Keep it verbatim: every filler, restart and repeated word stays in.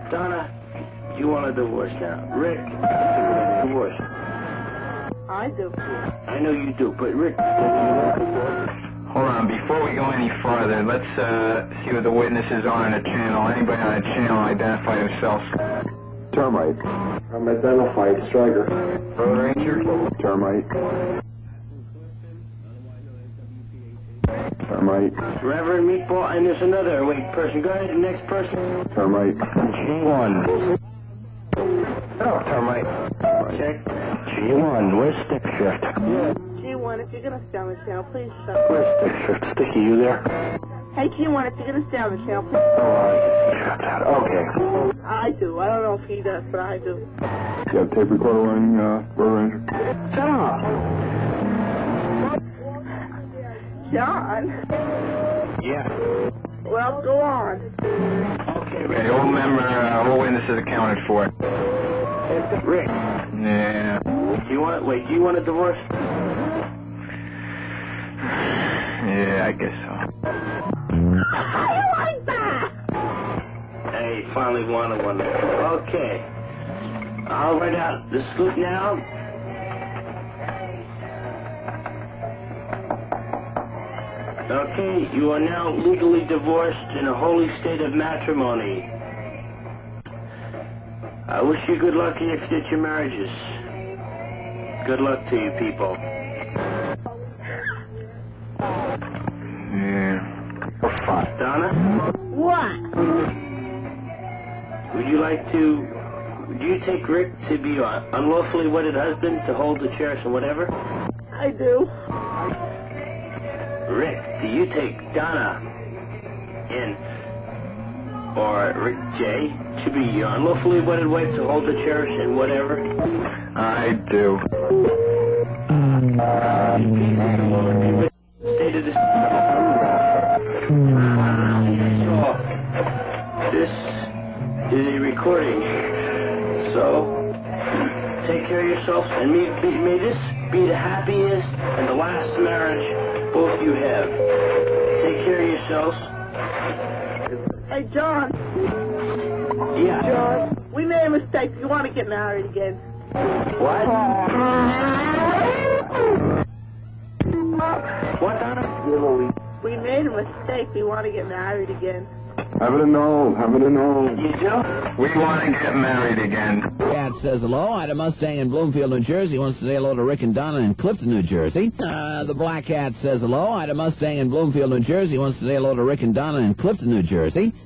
Donna, you want a divorce now. Rick, divorce. I do. I know you do, but Rick, you want a divorce? Hold on, before we go any farther, let's uh, see what the witnesses are on the channel. Anybody on the channel identify themselves? Termite. I'm identified. Striker. Road Ranger? Termite. Termite. Reverend Meatball, and there's another wait person. Go ahead, the next person. Termite. G one. Oh, termite. Check. G one, where's stick shift? G one, if you're going to stay on the channel, please shut Where's stick shift? Sticky, you there? Hey, G one, if you're going to stay on the channel, please. Oh, shut that. Okay. I do. I don't know if he does, but I do. You have tape recorder running, uh, Road Ranger? Shut up. John? Yeah. Well, go on. Okay, Rick. Okay, all member, uh, all witnesses accounted for. Rick, Yeah. do you want, wait, do you want a divorce? Yeah, I guess so. How do you like that? Hey, finally wanted one. Okay. I'll write out the scoop now. Okay, you are now legally divorced in a holy state of matrimony. I wish you good luck in your future marriages. Good luck to you people. Yeah. Oh, fuck. Donna, What? would you like to, would you take Rick to be your unlawfully wedded husband to hold the chairs and whatever? I do. Rick, do you take Donna in, or Rick J, to be your unlawfully wedded wife to hold the cherish and whatever? I do. Stated this. This is a recording, so take care of yourself, and may, may this be the happiest and the last marriage both you have. Take care of yourselves. Hey, John. Yeah. John, we made a mistake. You want to get married again? What? What, Donna? We made a mistake. We want to get married again. Have it annulled. Have it annulled. You do? We want to get married again. Cat says hello. I had a Mustang in Bloomfield, New Jersey. Wants to say hello to Rick and Donna in Clifton, New Jersey. Uh, the Black Cat says hello. I had a Mustang in Bloomfield, New Jersey. Wants to say hello to Rick and Donna in Clifton, New Jersey.